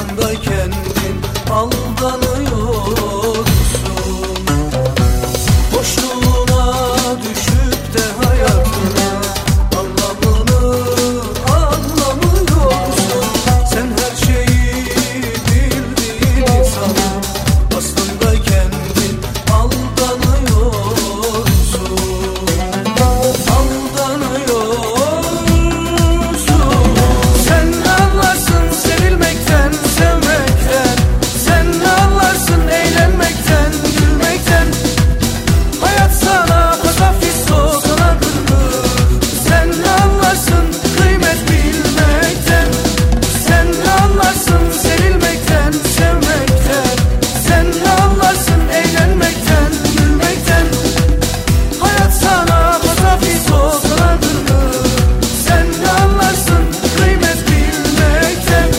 Aslında kendin aldanıyorsun. Boşluğuna düşüp de hayatını anlamıyorsun. Sen her şeyi bildiğini sanıp aslında kendin aldanıyorsun. Sen anlarsın sevilmekten, sevmekten. Sen anlarsın eğlenmekten, gülmekten. Hayat sana pasafis sokanadır. Sen anlarsın kıymet bilmekten. Sen anlarsın sevilmekten, sevmekten. Sen anlarsın eğlenmekten, gülmekten. Hayat sana pasafis sokanadır. Sen anlarsın kıymet bilmekten.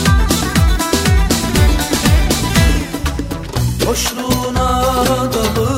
Boşluğuna dalıp